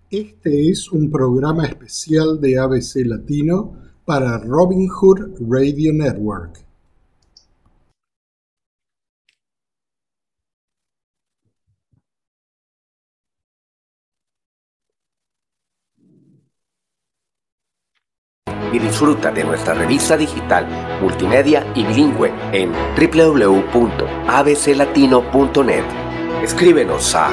Este es un programa especial de ABC Latino para Robin Hood Radio Network. Y disfruta de nuestra revista digital, multimedia y bilingüe en www.abclatino.net. Escríbenos a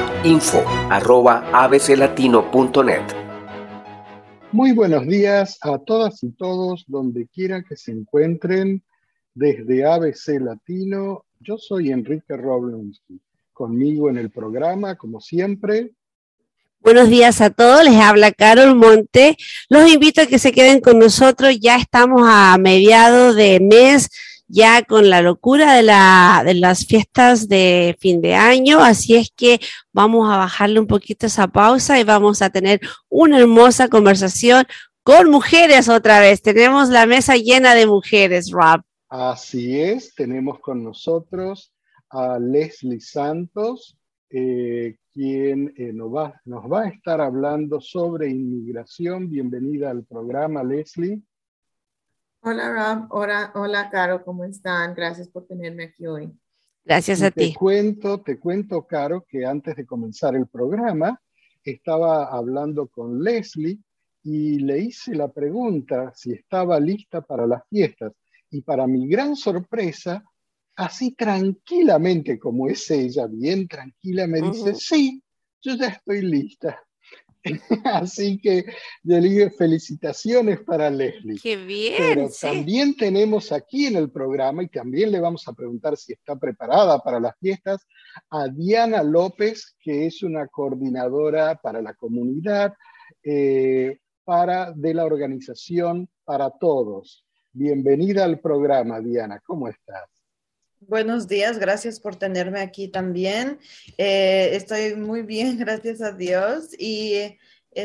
info@abclatino.net. Muy buenos días a todas y todos, donde quiera que se encuentren, desde ABC Latino. Yo soy Enrique Roblonsky. Conmigo en el programa, como siempre. Buenos días a todos, les habla Carol Monte. Los invito a que se queden con nosotros. Ya estamos a mediados de mes, ya con la locura de las fiestas de fin de año. Así es que vamos a bajarle un poquito esa pausa y vamos a tener una hermosa conversación con mujeres otra vez. Tenemos la mesa llena de mujeres, Rob. Así es, tenemos con nosotros a Leslie Santos, quien nos va a estar hablando sobre inmigración. Bienvenida al programa, Leslie. Hola Rob, hola Caro, ¿cómo están? Gracias por tenerme aquí hoy. Gracias a ti. Te cuento, Caro, que antes de comenzar el programa estaba hablando con Leslie y le hice la pregunta si estaba lista para las fiestas. Y para mi gran sorpresa, así tranquilamente como es ella, bien tranquila, me dice, sí, yo ya estoy lista. Así que yo le digo felicitaciones para Leslie. ¡Qué bien! Pero sí. También tenemos aquí en el programa, y también le vamos a preguntar si está preparada para las fiestas, a Diana López, que es una coordinadora para la comunidad de la organización Para Todos. Bienvenida al programa, Diana. ¿Cómo estás? Buenos días, gracias por tenerme aquí también. Estoy muy bien, gracias a Dios. Y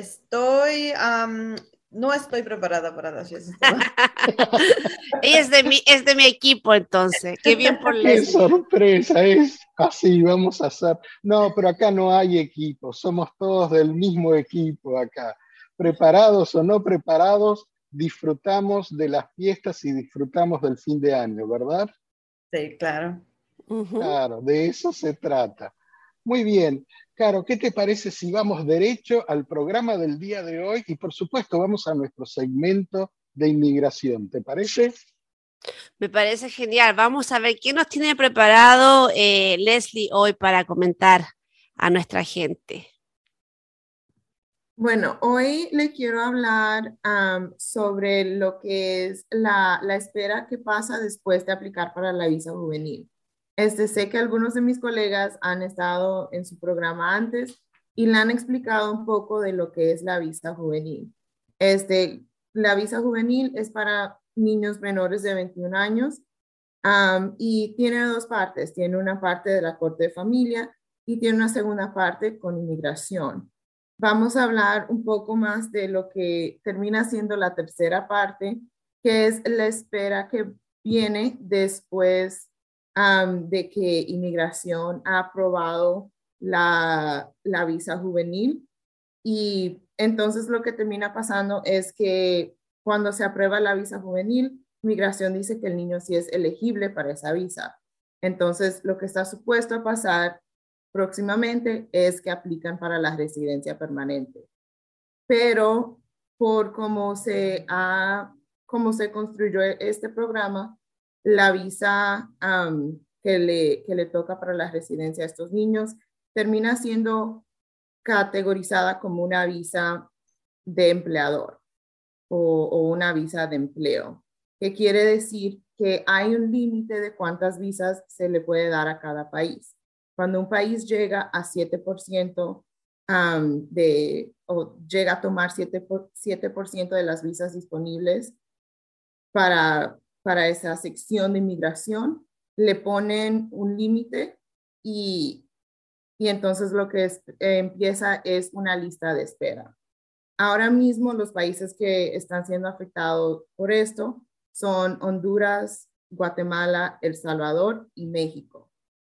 no estoy preparada para las fiestas. Ella es de mi equipo, entonces. Qué bien por Leslie. ¡Qué sorpresa! Es así, vamos a hacer. No, pero acá no hay equipo, somos todos del mismo equipo acá. Preparados o no preparados, disfrutamos de las fiestas y disfrutamos del fin de año, ¿verdad? Sí, claro. Claro, de eso se trata. Muy bien. Caro, ¿qué te parece si vamos derecho al programa del día de hoy? Y por supuesto vamos a nuestro segmento de inmigración, ¿te parece? Me parece genial. Vamos a ver qué nos tiene preparado Leslie hoy para comentar a nuestra gente. Bueno, hoy le quiero hablar sobre lo que es la espera que pasa después de aplicar para la visa juvenil. Sé que algunos de mis colegas han estado en su programa antes y le han explicado un poco de lo que es la visa juvenil. La visa juvenil es para niños menores de 21 años y tiene dos partes. Tiene una parte de la corte de familia y tiene una segunda parte con inmigración. Vamos a hablar un poco más de lo que termina siendo la tercera parte, que es la espera que viene después de que inmigración ha aprobado la visa juvenil. Y entonces lo que termina pasando es que cuando se aprueba la visa juvenil, migración dice que el niño sí es elegible para esa visa. Entonces lo que está supuesto a pasar próximamente es que aplican para la residencia permanente. Pero por cómo se construyó este programa, la visa que le toca para la residencia a estos niños termina siendo categorizada como una visa de empleador o una visa de empleo, que quiere decir que hay un límite de cuántas visas se le puede dar a cada país. Cuando un país llega a 7% o llega a tomar 7% de las visas disponibles para esa sección de inmigración, le ponen un límite y entonces lo que empieza es una lista de espera. Ahora mismo los países que están siendo afectados por esto son Honduras, Guatemala, El Salvador y México.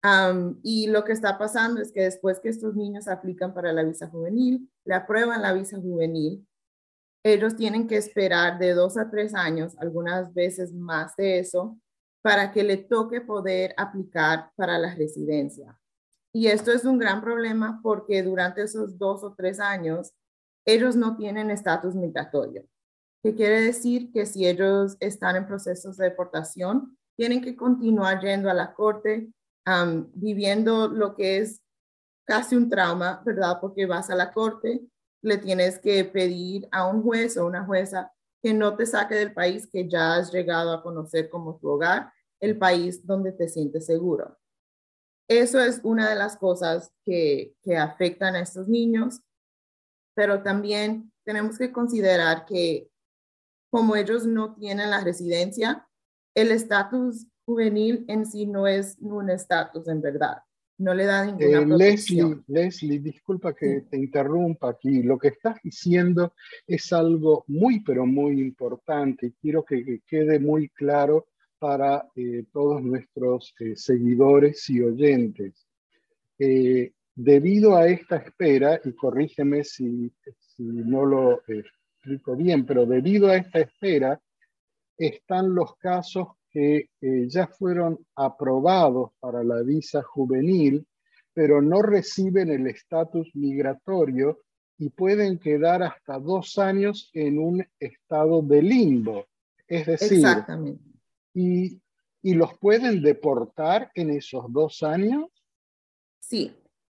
Y lo que está pasando es que después que estos niños aplican para la visa juvenil, le aprueban la visa juvenil, ellos tienen que esperar de 2 a 3 años, algunas veces más de eso, para que le toque poder aplicar para la residencia. Y esto es un gran problema porque durante esos 2 o 3 años, ellos no tienen estatus migratorio. ¿Qué quiere decir? Que si ellos están en procesos de deportación, tienen que continuar yendo a la corte, viviendo lo que es casi un trauma, ¿verdad? Porque vas a la corte, le tienes que pedir a un juez o una jueza que no te saque del país que ya has llegado a conocer como tu hogar, el país donde te sientes seguro. Eso es una de las cosas que afectan a estos niños, pero también tenemos que considerar que como ellos no tienen la residencia, el estatus juvenil en sí no es un estatus en verdad, no le da ninguna protección. Leslie, disculpa que Sí. te interrumpa aquí. Lo que estás diciendo es algo muy, pero muy importante y quiero que quede muy claro para todos nuestros seguidores y oyentes. Debido a esta espera, y corrígeme si no lo explico bien, pero debido a esta espera están los casos que ya fueron aprobados para la visa juvenil, pero no reciben el estatus migratorio y pueden quedar hasta 2 años en un estado de limbo. Es decir, Exactamente. y los pueden deportar en esos 2 años. Sí.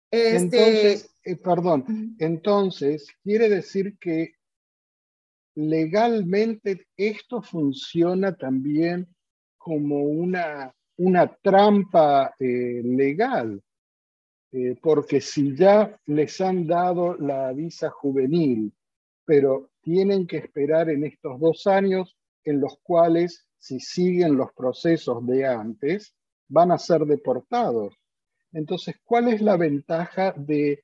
Entonces, quiere decir que legalmente esto funciona también como una trampa legal, porque si ya les han dado la visa juvenil, pero tienen que esperar en estos 2 años en los cuales, si siguen los procesos de antes, van a ser deportados. Entonces, ¿cuál es la ventaja de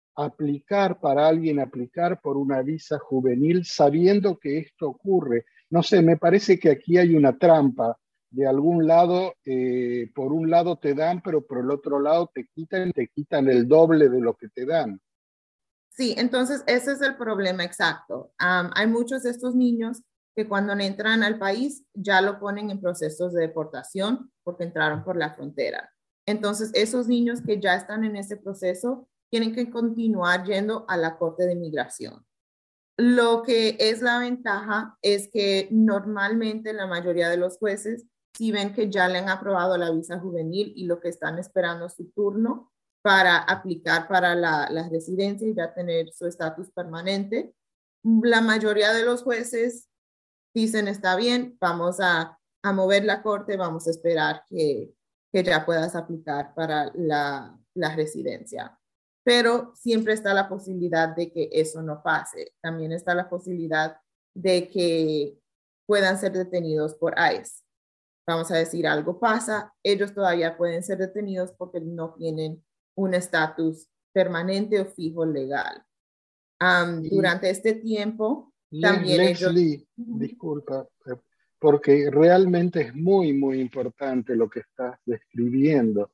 aplicar por una visa juvenil sabiendo que esto ocurre? No sé, me parece que aquí hay una trampa. De algún lado, por un lado te dan, pero por el otro lado te quitan el doble de lo que te dan. Sí, entonces ese es el problema exacto. Hay muchos de estos niños que cuando entran al país ya lo ponen en procesos de deportación porque entraron por la frontera. Entonces, esos niños que ya están en ese proceso tienen que continuar yendo a la Corte de Migración. Lo que es la ventaja es que normalmente la mayoría de los jueces, si ven que ya le han aprobado la visa juvenil y lo que están esperando es su turno para aplicar para la residencia y ya tener su estatus permanente, la mayoría de los jueces dicen, está bien, vamos a mover la corte, vamos a esperar que ya puedas aplicar para la residencia. Pero siempre está la posibilidad de que eso no pase. También está la posibilidad de que puedan ser detenidos por ICE. Vamos a decir, algo pasa, ellos todavía pueden ser detenidos porque no tienen un estatus permanente o fijo legal. Durante este tiempo, también Leslie, disculpa, porque realmente es muy, muy importante lo que estás describiendo.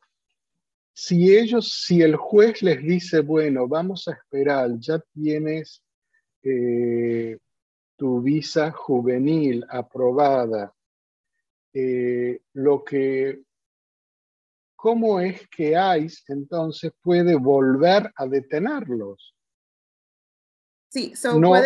Si el juez les dice, bueno, vamos a esperar, ya tienes tu visa juvenil aprobada, ¿cómo es que ICE entonces puede volver a detenerlos? Sí, No,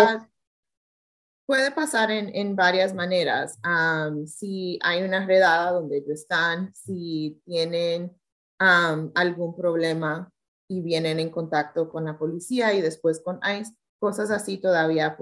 puede pasar en varias maneras. Si hay una redada donde ellos están, si tienen algún problema y vienen en contacto con la policía y después con ICE, cosas así todavía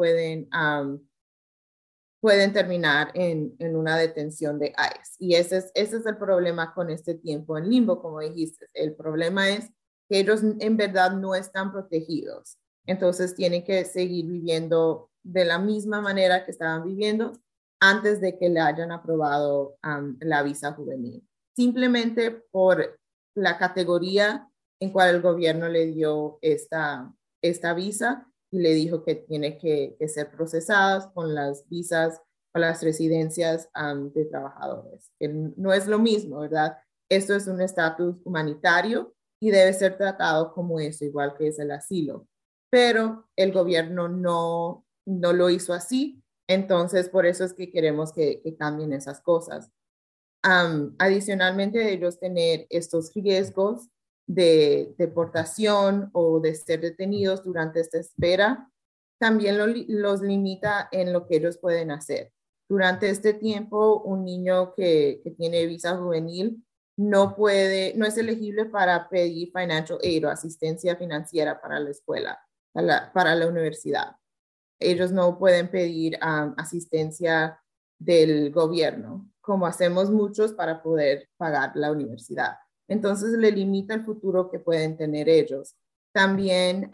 pueden terminar en una detención de ICE. Y ese es el problema con este tiempo en limbo, como dijiste. El problema es que ellos en verdad no están protegidos. Entonces tienen que seguir viviendo de la misma manera que estaban viviendo antes de que le hayan aprobado la visa juvenil. Simplemente por la categoría en cual el gobierno le dio esta visa y le dijo que tiene que ser procesadas con las visas o las residencias de trabajadores, que no es lo mismo, ¿verdad? esto es un estatus humanitario y debe ser tratado como eso, igual que es el asilo. Pero el gobierno no lo hizo así, entonces por eso es que queremos que cambien esas cosas. Adicionalmente de ellos tener estos riesgos de deportación o de ser detenidos durante esta espera, también los limita en lo que ellos pueden hacer. Durante este tiempo, un niño que tiene visa juvenil no es elegible para pedir financial aid o asistencia financiera para la escuela, para la universidad. Ellos no pueden pedir asistencia del gobierno, como hacemos muchos para poder pagar la universidad. Entonces le limita el futuro que pueden tener ellos. También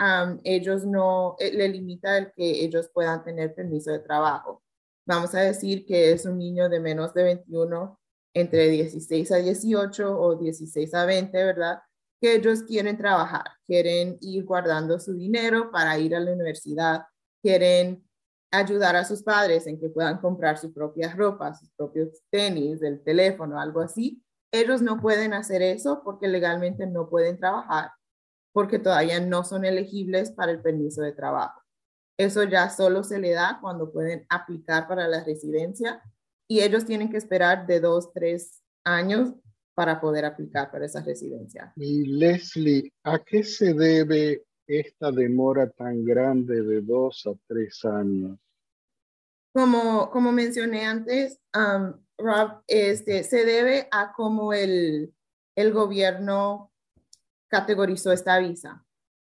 le limita el que ellos puedan tener permiso de trabajo. Vamos a decir que es un niño de menos de 21, entre 16 a 18 o 16 a 20, ¿verdad? Que ellos quieren trabajar, quieren ir guardando su dinero para ir a la universidad, quieren ayudar a sus padres en que puedan comprar su propia ropa, sus propios tenis, el teléfono, algo así. Ellos no pueden hacer eso porque legalmente no pueden trabajar, porque todavía no son elegibles para el permiso de trabajo. Eso ya solo se le da cuando pueden aplicar para la residencia y ellos tienen que esperar de 2, 3 años para poder aplicar para esa residencia. Y Leslie, ¿a qué se debe esta demora tan grande de 2 a 3 años? Como mencioné antes, Rob, se debe a cómo el gobierno categorizó esta visa.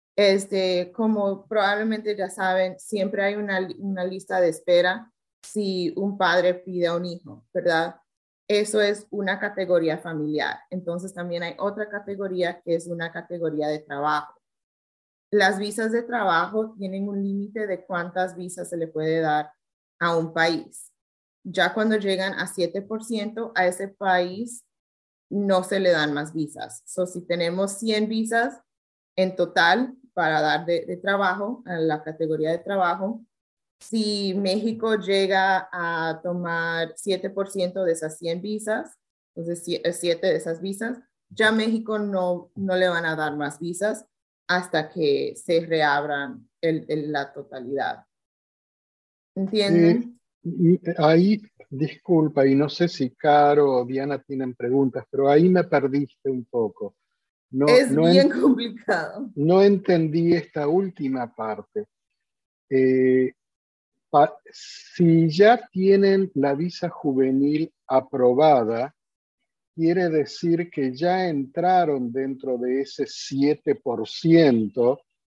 Como probablemente ya saben, siempre hay una lista de espera si un padre pide a un hijo, ¿verdad? Eso es una categoría familiar. Entonces también hay otra categoría que es una categoría de trabajo. Las visas de trabajo tienen un límite de cuántas visas se le puede dar a un país. Ya cuando llegan a 7%, a ese país no se le dan más visas. Si tenemos 100 visas en total para dar de trabajo, a la categoría de trabajo, si México llega a tomar 7% de esas 100 visas, entonces 7 de esas visas, ya México no le van a dar más visas hasta que se reabran la totalidad. ¿Entienden? Ahí, disculpa, y no sé si Caro o Diana tienen preguntas, pero ahí me perdiste un poco. Es bien complicado. No entendí esta última parte. Si ya tienen la visa juvenil aprobada, quiere decir que ya entraron dentro de ese 7%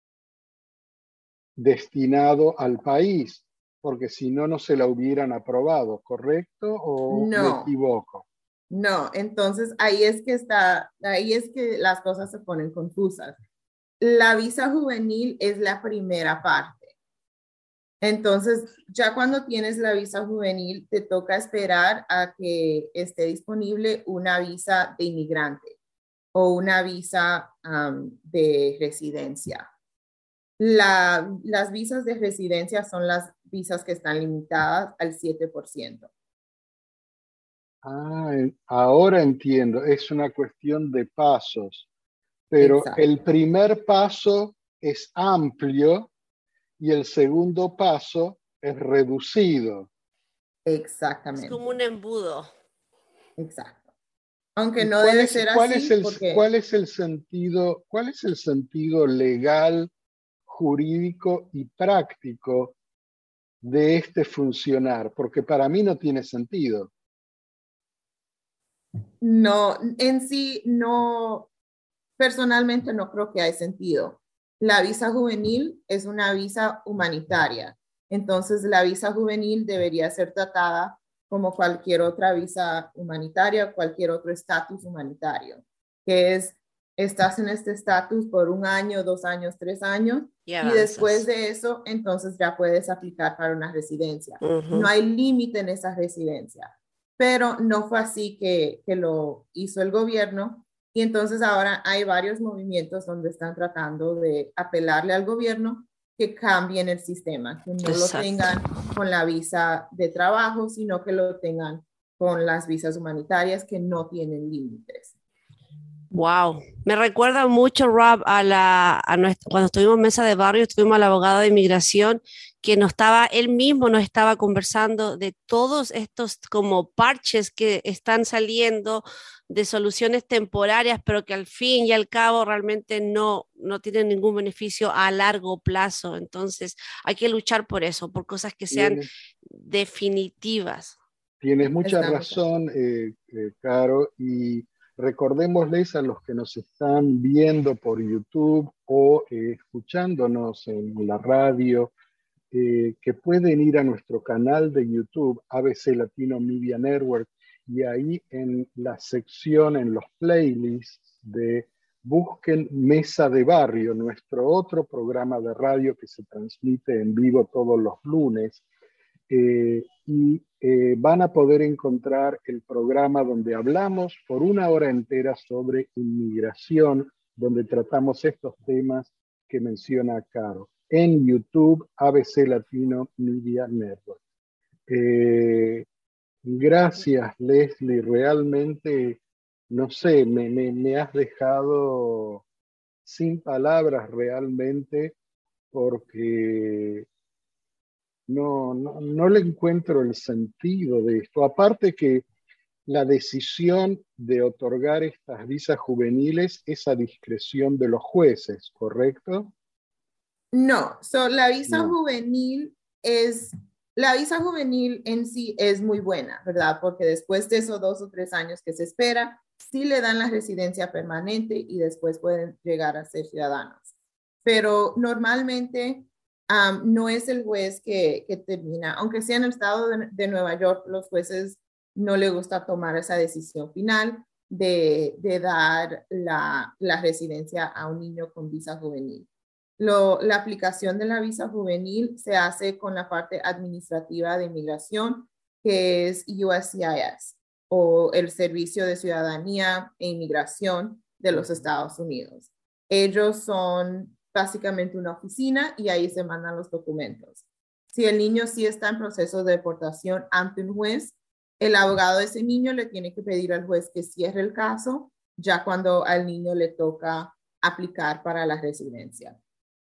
destinado al país, porque si no, no se la hubieran aprobado, ¿correcto? ¿O me equivoco? No, entonces ahí es que las cosas se ponen confusas. La visa juvenil es la primera parte. Entonces, ya cuando tienes la visa juvenil, te toca esperar a que esté disponible una visa de inmigrante o una visa de residencia. Las visas de residencia son las visas que están limitadas al 7%. Ahora entiendo, es una cuestión de pasos, pero exacto. El primer paso es amplio y el segundo paso es reducido. Exactamente. Es como un embudo. Exacto. Aunque no debe ser así. ¿Cuál es el sentido legal, jurídico y práctico de este funcionar? Porque para mí no tiene sentido. No, en sí, no, personalmente no creo que hay sentido. La visa juvenil es una visa humanitaria. Entonces, la visa juvenil debería ser tratada como cualquier otra visa humanitaria, cualquier otro estatus humanitario, que es, estás en este estatus por 1 año, 2 años, 3 años, y después de eso, entonces ya puedes aplicar para una residencia. No hay límite en esa residencia, pero no fue así que lo hizo el gobierno. Y entonces ahora hay varios movimientos donde están tratando de apelarle al gobierno que cambien el sistema, que no lo tengan con la visa de trabajo, sino que lo tengan con las visas humanitarias que no tienen límites. Wow, me recuerda mucho, Rob, cuando estuvimos en mesa de barrio, estuvimos al abogado de inmigración que él mismo nos estaba conversando de todos estos como parches que están saliendo de soluciones temporarias, pero que al fin y al cabo realmente no tienen ningún beneficio a largo plazo. Entonces hay que luchar por eso, por cosas que sean Tienes, definitivas. tienes mucha Estamos de acuerdo. razón, Caro, y recordémosles a los que nos están viendo por YouTube o escuchándonos en la radio, que pueden ir a nuestro canal de YouTube, ABC Latino Media Network, y ahí en la sección, en los playlists busquen Mesa de Barrio, nuestro otro programa de radio que se transmite en vivo todos los lunes, van a poder encontrar el programa donde hablamos por una hora entera sobre inmigración, donde tratamos estos temas que menciona Caro, en YouTube, ABC Latino Media Network. Gracias, Leslie, realmente, no sé, me has dejado sin palabras realmente porque no le encuentro el sentido de esto. Aparte que la decisión de otorgar estas visas juveniles es a discreción de los jueces, ¿correcto? No, la visa No. juvenil la visa juvenil en sí es muy buena, ¿verdad? Porque después de esos 2 o 3 años que se espera, sí le dan la residencia permanente y después pueden llegar a ser ciudadanos. Pero normalmente no es el juez que termina, aunque sea en el estado de Nueva York, los jueces no les gusta tomar esa decisión final de dar la residencia a un niño con visa juvenil. La aplicación de la visa juvenil se hace con la parte administrativa de inmigración, que es USCIS, o el Servicio de Ciudadanía e Inmigración de los Estados Unidos. Ellos son básicamente una oficina y ahí se mandan los documentos. Si el niño sí está en proceso de deportación ante un juez, el abogado de ese niño le tiene que pedir al juez que cierre el caso ya cuando al niño le toca aplicar para la residencia.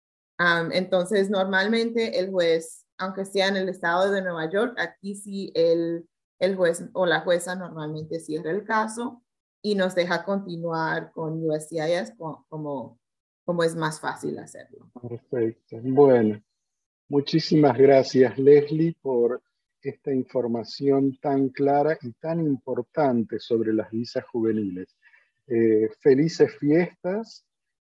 Entonces, normalmente el juez, aunque sea en el estado de Nueva York, aquí sí el juez o la jueza normalmente cierra el caso y nos deja continuar con USCIS como es más fácil hacerlo. Perfecto. Bueno, muchísimas gracias, Leslie, por esta información tan clara y tan importante sobre las visas juveniles. Felices fiestas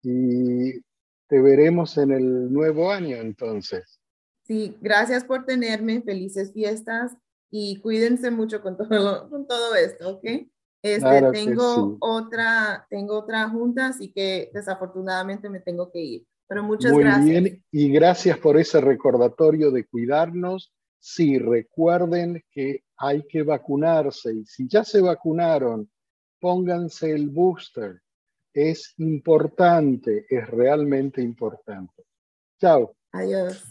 y te veremos en el nuevo año entonces. Sí, gracias por tenerme, felices fiestas y cuídense mucho con todo esto, ¿ok? Claro que Tengo sí. otra junta, así que desafortunadamente me tengo que ir. Pero muchas Muy gracias. bien, y gracias por ese recordatorio de cuidarnos. Sí, recuerden que hay que vacunarse y si ya se vacunaron, pónganse el booster. Es importante, es realmente importante. Chao. Adiós.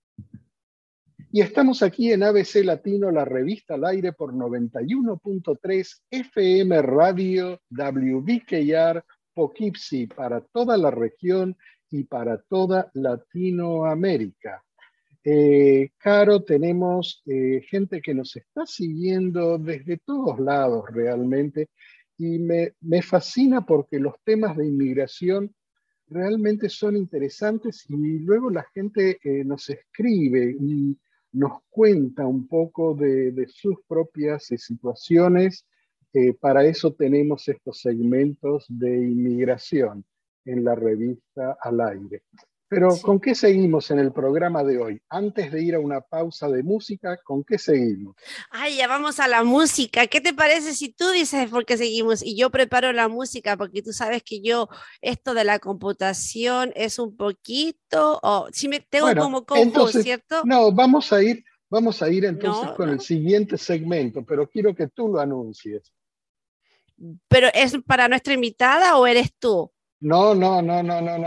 Y estamos aquí en ABC Latino, la revista al aire por 91.3 FM Radio WBKR Poughkeepsie para toda la región y para toda Latinoamérica. Caro, tenemos gente que nos está siguiendo desde todos lados realmente y me fascina porque los temas de inmigración realmente son interesantes y luego la gente nos escribe y nos cuenta un poco de sus propias situaciones. Para eso tenemos estos segmentos de inmigración en la revista Al Aire. Pero Sí. ¿con qué seguimos en el programa de hoy? Antes de ir a una pausa de música, ¿con qué seguimos? Ay, ya vamos a la música. ¿Qué te parece si tú dices por qué seguimos y yo preparo la música? Porque tú sabes que yo, esto de la computación es un poquito, o si me tengo Bueno, como co-host, entonces, ¿cierto? no, vamos a ir entonces No, con el no. siguiente segmento, pero quiero que tú lo anuncies. ¿Pero es para nuestra invitada o eres tú? No, no, no, no, no, no.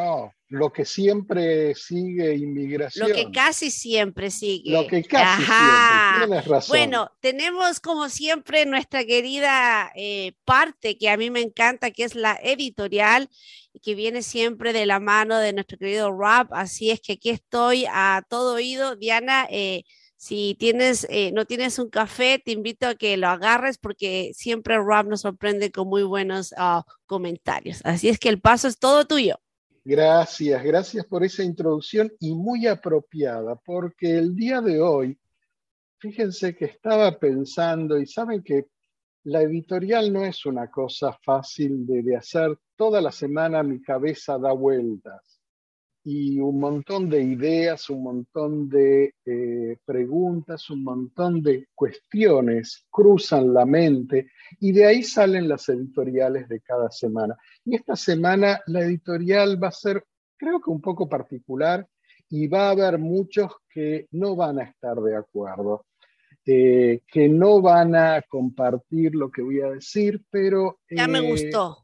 Lo que siempre sigue Lo que inmigración. casi siempre sigue. Lo que casi Ajá. siempre. Tienes razón. Bueno, tenemos como siempre nuestra querida parte que a mí me encanta, que es la editorial, que viene siempre de la mano de nuestro querido Rob. Así es que aquí estoy a todo oído. Diana, si tienes, no tienes un café, te invito a que lo agarres porque siempre Rob nos sorprende con muy buenos comentarios. Así es que el paso es todo tuyo. Gracias por esa introducción y muy apropiada, porque el día de hoy, fíjense que estaba pensando, y saben que la editorial no es una cosa fácil de hacer. Toda la semana mi cabeza da vueltas y un montón de ideas, un montón de preguntas, un montón de cuestiones cruzan la mente y de ahí salen las editoriales de cada semana. Y esta semana la editorial va a ser, creo que un poco particular, y va a haber muchos que no van a estar de acuerdo, que no van a compartir lo que voy a decir, Ya me gustó.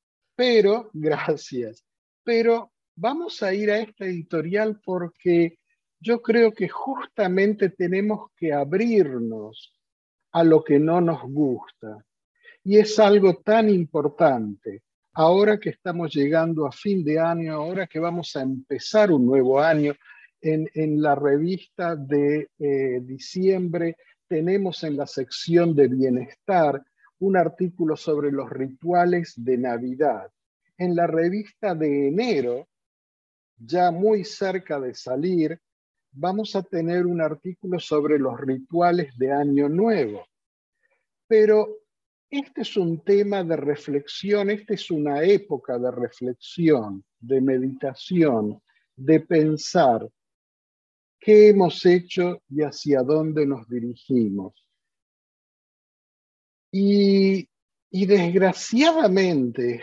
gracias, pero vamos a ir a esta editorial porque yo creo que justamente tenemos que abrirnos a lo que no nos gusta. Y es algo tan importante. Ahora que estamos llegando a fin de año, ahora que vamos a empezar un nuevo año, en la revista de diciembre tenemos en la sección de bienestar un artículo sobre los rituales de Navidad. En la revista de enero, ya muy cerca de salir, vamos a tener un artículo sobre los rituales de Año Nuevo. Pero este es un tema de reflexión, esta es una época de reflexión, de meditación, de pensar qué hemos hecho y hacia dónde nos dirigimos. Y desgraciadamente,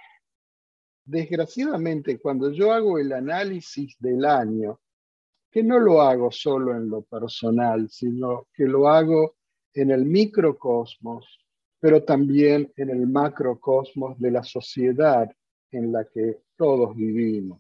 cuando yo hago el análisis del año, que no lo hago solo en lo personal, sino que lo hago en el microcosmos, pero también en el macrocosmos de la sociedad en la que todos vivimos.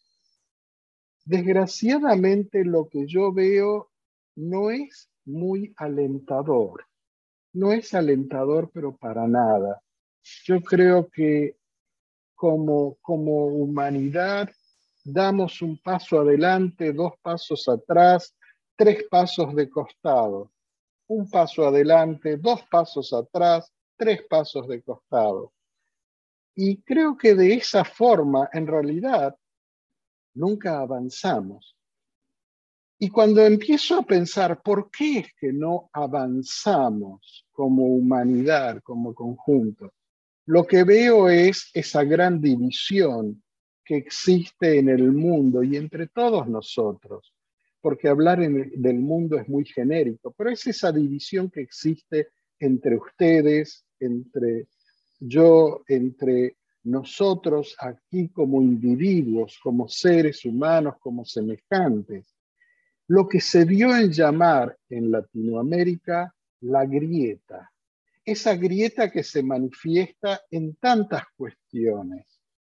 Desgraciadamente, lo que yo veo no es muy alentador. No es alentador, pero para nada. Yo creo que como humanidad damos un paso adelante, 2 pasos atrás, 3 pasos de costado. Un paso adelante, 2 pasos atrás, 3 pasos de costado. Y creo que de esa forma, en realidad, nunca avanzamos. Y cuando empiezo a pensar por qué es que no avanzamos como humanidad, como conjunto, lo que veo es esa gran división que existe en el mundo y entre todos nosotros, porque hablar del mundo es muy genérico, pero es esa división que existe entre ustedes, entre yo, entre nosotros aquí como individuos, como seres humanos, como semejantes. Lo que se dio en llamar en Latinoamérica la grieta. Esa grieta que se manifiesta en tantas cuestiones,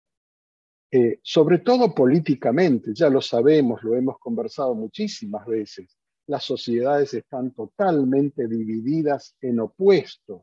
sobre todo políticamente, ya lo sabemos, lo hemos conversado muchísimas veces. Las sociedades están totalmente divididas en opuestos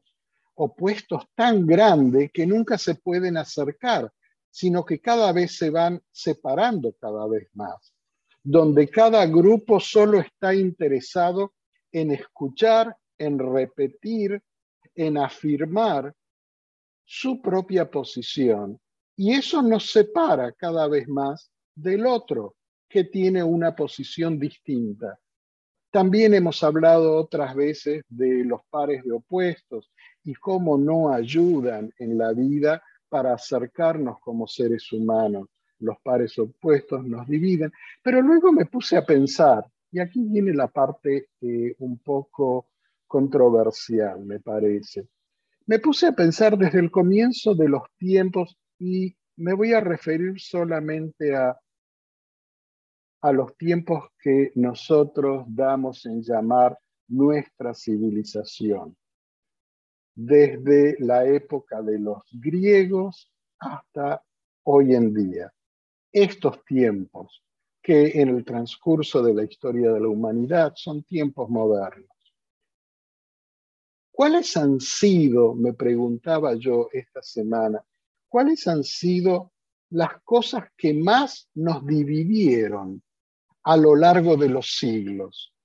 tan grandes que nunca se pueden acercar, sino que cada vez se van separando cada vez más, donde cada grupo solo está interesado en escuchar, en repetir, en afirmar su propia posición. Y eso nos separa cada vez más del otro, que tiene una posición distinta. También hemos hablado otras veces de los pares de opuestos y cómo no ayudan en la vida para acercarnos como seres humanos. Los pares opuestos nos dividen. Pero luego me puse a pensar, y aquí viene la parte un poco controversial, me parece. Me puse a pensar desde el comienzo de los tiempos y me voy a referir solamente a los tiempos que nosotros damos en llamar nuestra civilización, desde la época de los griegos hasta hoy en día. estos tiempos, que en el transcurso de la historia de la humanidad son tiempos modernos. ¿Cuáles han sido, me preguntaba yo esta semana, cuáles han sido las cosas que más nos dividieron a lo largo de los siglos?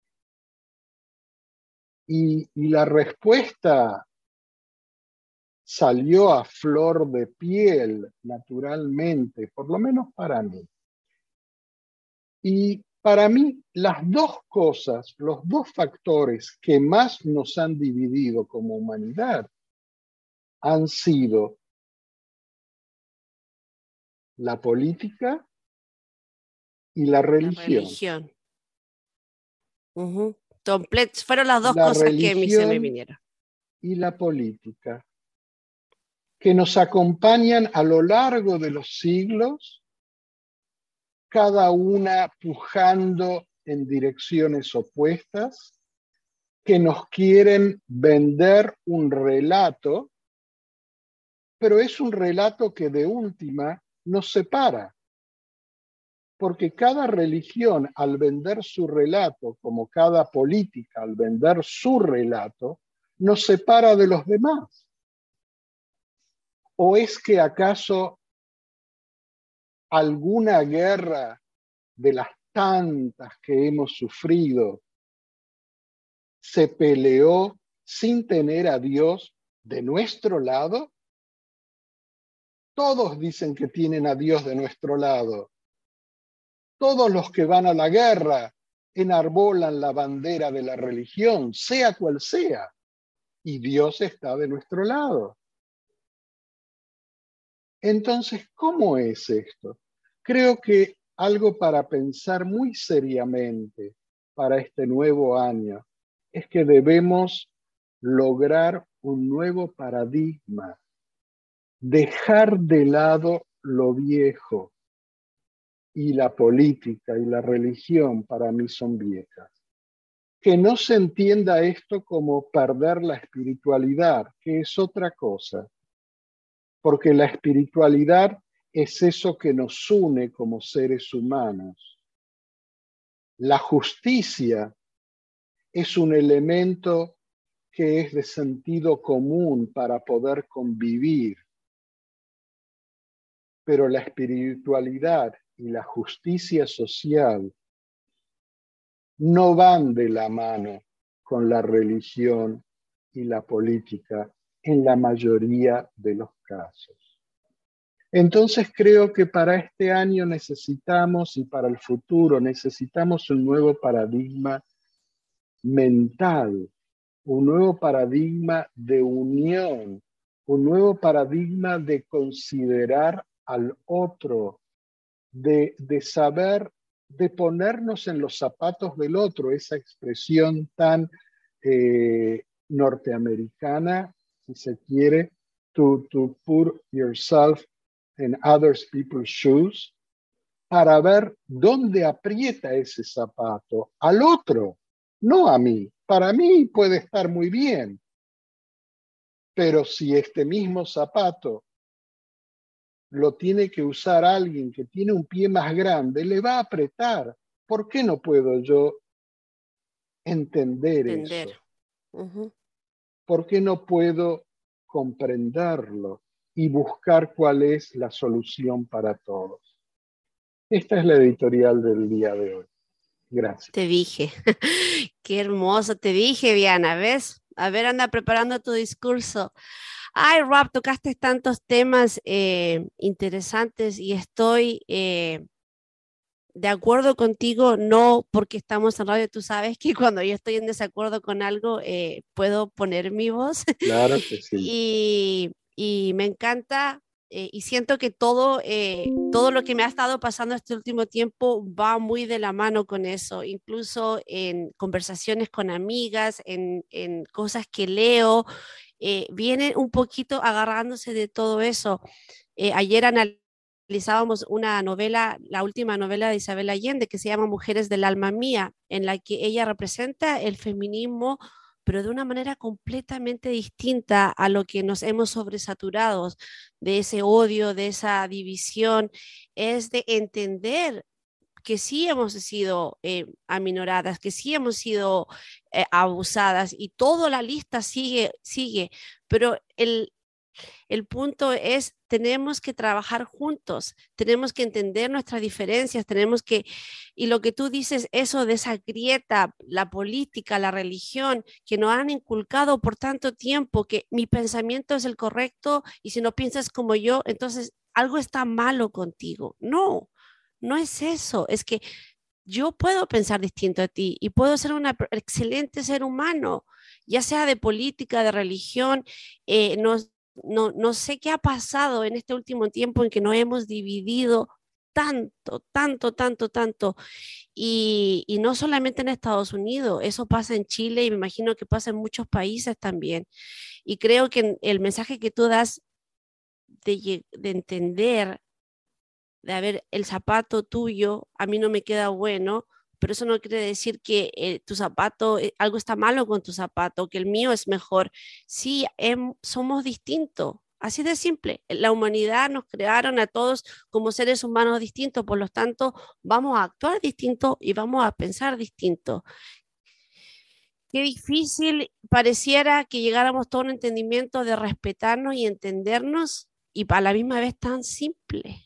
Y la respuesta salió a flor de piel, naturalmente, por lo menos para mí. Y para mí, las dos cosas, los dos factores que más nos han dividido como humanidad han sido la política y la religión. La religión. Fueron las dos La cosas que a mí se me religión vinieron. y la política, que nos acompañan a lo largo de los siglos, cada una pujando en direcciones opuestas, que nos quieren vender un relato, pero es un relato que de última nos separa, porque cada religión al vender su relato, como cada política al vender su relato, nos separa de los demás. ¿O es que acaso alguna guerra de las tantas que hemos sufrido se peleó sin tener a Dios de nuestro lado? Todos dicen que tienen a Dios de nuestro lado. Todos los que van a la guerra enarbolan la bandera de la religión, sea cual sea, y Dios está de nuestro lado. Entonces, ¿cómo es esto? Creo que algo para pensar muy seriamente para este nuevo año es que debemos lograr un nuevo paradigma, dejar de lado lo viejo, y la política y la religión para mí son viejas. Que no se entienda esto como perder la espiritualidad, que es otra cosa, porque la espiritualidad es eso que nos une como seres humanos. La justicia es un elemento que es de sentido común para poder convivir, pero la espiritualidad y la justicia social no van de la mano con la religión y la política en la mayoría de los casos. Entonces creo que para este año necesitamos y para el futuro necesitamos un nuevo paradigma mental, un nuevo paradigma de unión, un nuevo paradigma de considerar al otro, de saber, de ponernos en los zapatos del otro, esa expresión tan norteamericana, si se quiere, to put yourself in other people's shoes, para ver dónde aprieta ese zapato al otro, no a mí. Para mí puede estar muy bien, pero si este mismo zapato lo tiene que usar alguien que tiene un pie más grande, le va a apretar. ¿Por qué no puedo yo entender eso? ¿Por qué no puedo comprenderlo y buscar cuál es la solución para todos? Esta es la editorial del día de hoy. Gracias. Te dije, qué hermoso, te dije, Viana, ¿ves? A ver, anda preparando tu discurso. Ay, Rob, tocaste tantos temas interesantes y estoy de acuerdo contigo, no porque estamos en radio, tú sabes que cuando yo estoy en desacuerdo con algo, puedo poner mi voz. Claro que sí. Y me encanta y siento que todo lo que me ha estado pasando este último tiempo va muy de la mano con eso, incluso en conversaciones con amigas, en cosas que leo, vienen un poquito agarrándose de todo eso. Ayer analizábamos una novela, la última novela de Isabel Allende, que se llama Mujeres del alma mía, en la que ella representa el feminismo, pero de una manera completamente distinta a lo que nos hemos sobresaturado de ese odio, de esa división, es de entender que sí hemos sido aminoradas, que sí hemos sido abusadas y toda la lista sigue, pero el punto es, tenemos que trabajar juntos, tenemos que entender nuestras diferencias, y lo que tú dices, eso de esa grieta, la política, la religión, que nos han inculcado por tanto tiempo, que mi pensamiento es el correcto y si no piensas como yo, entonces algo está malo contigo. No, no es eso, es que yo puedo pensar distinto a ti y puedo ser un excelente ser humano, ya sea de política, de religión, no sé qué ha pasado en este último tiempo en que nos hemos dividido tanto, y no solamente en Estados Unidos, eso pasa en Chile y me imagino que pasa en muchos países también. Y creo que el mensaje que tú das de entender, de a ver, el zapato tuyo a mí no me queda bueno, pero eso no quiere decir que tu zapato, algo está malo con tu zapato, que el mío es mejor. Sí, somos distintos, así de simple. La humanidad nos crearon a todos como seres humanos distintos, por lo tanto, vamos a actuar distinto y vamos a pensar distinto. Qué difícil pareciera que llegáramos a todo un entendimiento de respetarnos y entendernos, y a la misma vez tan simple.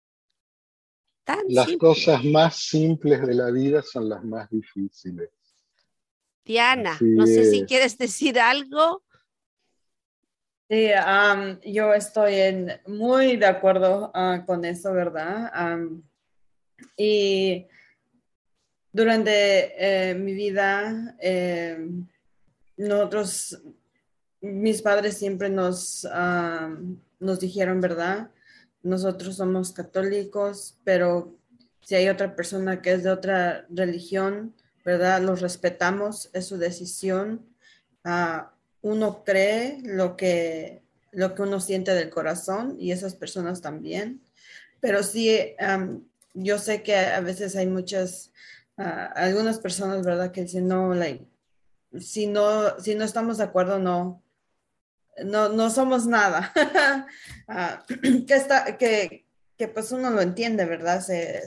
Las cosas más simples de la vida son las más difíciles. Diana, Así no sé si es. quieres decir algo. Sí, yo estoy muy de acuerdo con eso, ¿verdad? Y durante mi vida, mis padres siempre nos dijeron, ¿verdad? Nosotros somos católicos, pero si hay otra persona que es de otra religión, ¿verdad? Los respetamos, es su decisión. Uno cree lo que uno siente del corazón y esas personas también. Pero sí, yo sé que a veces hay algunas personas, ¿verdad? Que dicen, no, si no estamos de acuerdo, no somos nada. Que pues uno lo entiende, ¿verdad?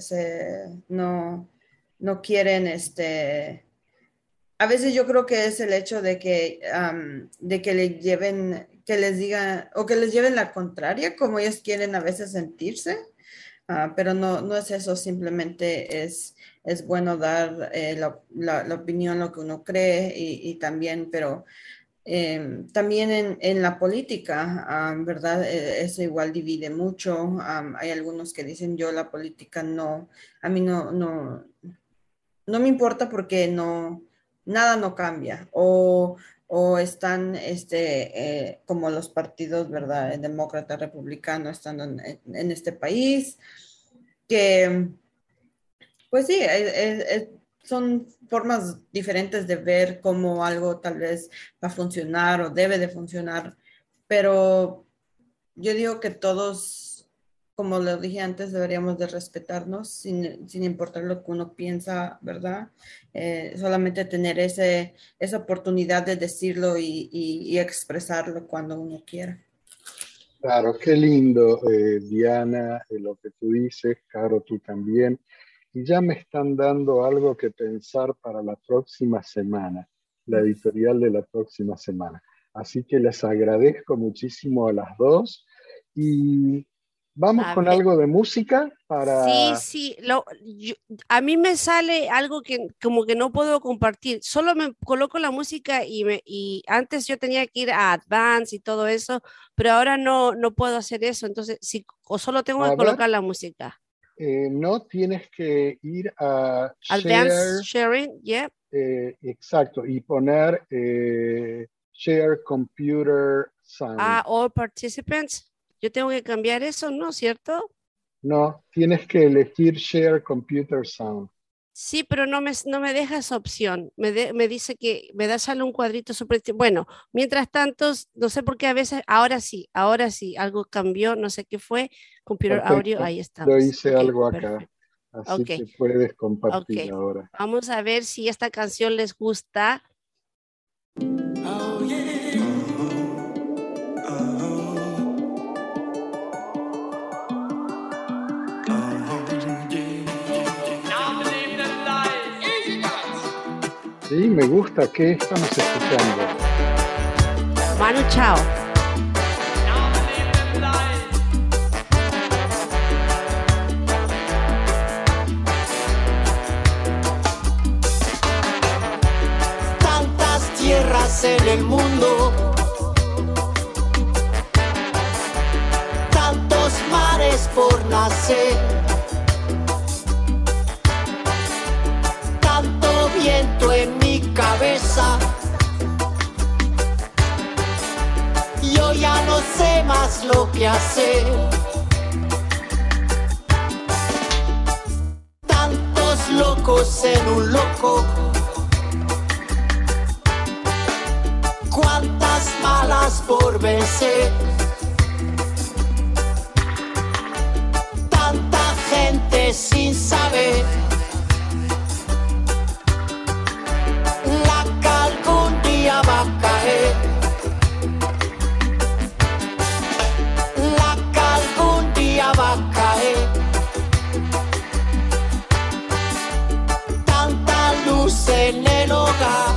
No quieren, a veces yo creo que es el hecho de que les digan, o que les lleven la contraria, como ellos quieren a veces sentirse. Pero no es eso, simplemente es bueno dar la opinión, lo que uno cree y también, pero también en la política, ¿verdad? Eso igual divide mucho. Hay algunos que dicen yo la política no, a mí no me importa porque nada no cambia. O están como los partidos, ¿verdad? El demócrata, republicano, estando en este país, que pues sí, son formas diferentes de ver cómo algo tal vez va a funcionar o debe de funcionar, pero yo digo que todos, como lo dije antes, deberíamos de respetarnos sin importar lo que uno piensa, ¿verdad? Solamente tener esa oportunidad de decirlo y expresarlo cuando uno quiera. Claro, qué lindo, Diana, lo que tú dices, Caro, tú también. Y ya me están dando algo que pensar para la próxima semana, la editorial de la próxima semana. Así que les agradezco muchísimo a las dos y vamos A con ver, algo de música sí, para... sí, a mí me sale algo que como que no puedo compartir. Solo me coloco la música y antes yo tenía que ir a Advance y todo eso, pero ahora no puedo hacer eso. Entonces, sí, o solo tengo que A ver, colocar la música. no tienes que ir a Advance Share, sharing, yeah. exacto, y poner Share Computer Sound. All participants. Yo tengo que cambiar eso, ¿no? ¿Cierto? No, tienes que elegir Share Computer Sound. Sí, pero no me deja esa opción. Me dice que me da solo un cuadrito súper. Bueno, mientras tanto, no sé por qué a veces, ahora sí, algo cambió, no sé qué fue. Computer audio, Perfecto, ahí yo estamos. hice Ok, algo acá, perfecto. así Ok, que puedes ok. compartir ahora. Vamos a ver si esta canción les gusta. Sí, me gusta. ¿Qué estamos escuchando? Manu Chao. Tantas tierras en el mundo, tantos mares por nacer, tanto viento en mi cabeza. Yo ya no sé más lo que hacer. Tantos locos en un loco. Cuántas malas por vencer. Tanta gente sin saber. La que algún día va a caer. La que algún día va a caer. Tanta luz en el hogar.